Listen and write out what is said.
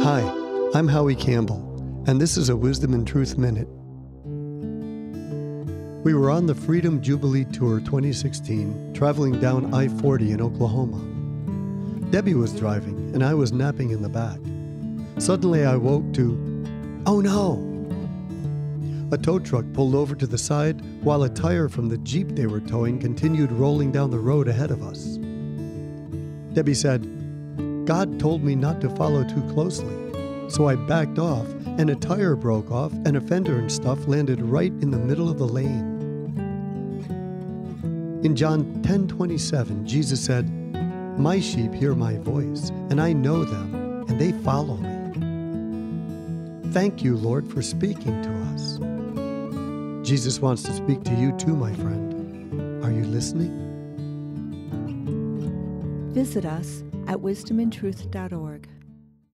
Hi, I'm Howie Campbell, and this is a Wisdom and Truth Minute. We were on the Freedom Jubilee Tour 2016, traveling down I-40 in Oklahoma. Debbie was driving, and I was napping in the back. Suddenly I woke to, oh no! A tow truck pulled over to the side while a tire from the Jeep they were towing continued rolling down the road ahead of us. Debbie said, God told me not to follow too closely, so I backed off and a tire broke off and a fender and stuff landed right in the middle of the lane. In John 10:27, Jesus said, my sheep hear my voice, and I know them, and they follow me. Thank you, Lord, for speaking to us. Jesus wants to speak to you too, my friend. Are you listening? Visit us at wisdomandtruth.org.